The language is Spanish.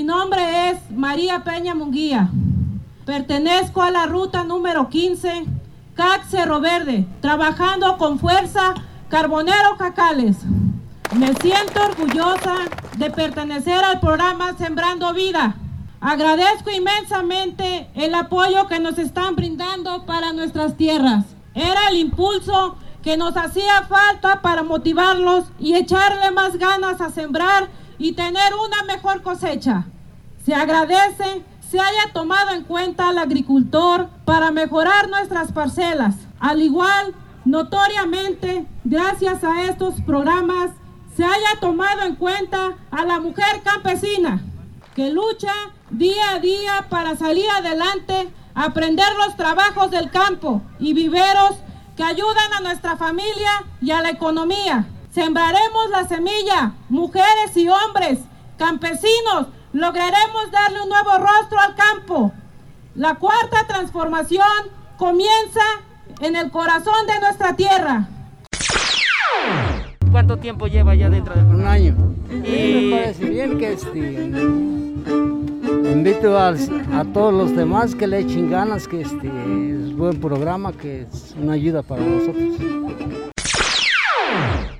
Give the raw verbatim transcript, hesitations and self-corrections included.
nombre es María Peña Munguía. Pertenezco a la ruta número quince, C A C Cerro Verde, trabajando con fuerza Carbonero Jacales. Me siento orgullosa de pertenecer al programa Sembrando Vida. Agradezco inmensamente el apoyo que nos están brindando para nuestras tierras. Era el impulso que nos hacía falta para motivarlos y echarle más ganas a sembrar y tener una mejor cosecha. Se agradece se haya tomado en cuenta al agricultor para mejorar nuestras parcelas. Al igual, notoriamente, gracias a estos programas, se haya tomado en cuenta a la mujer campesina, que lucha día a día para salir adelante, aprender los trabajos del campo y viveros que ayudan a nuestra familia y a la economía. Sembraremos la semilla, mujeres y hombres, campesinos, lograremos darle un nuevo rostro al campo. La cuarta transformación comienza en el corazón de nuestra tierra. ¿Cuánto tiempo lleva ya dentro del programa? Un año. Y me parece bien que este, invito a, a todos los demás que le echen ganas, que este, es buen programa, que es una ayuda para nosotros.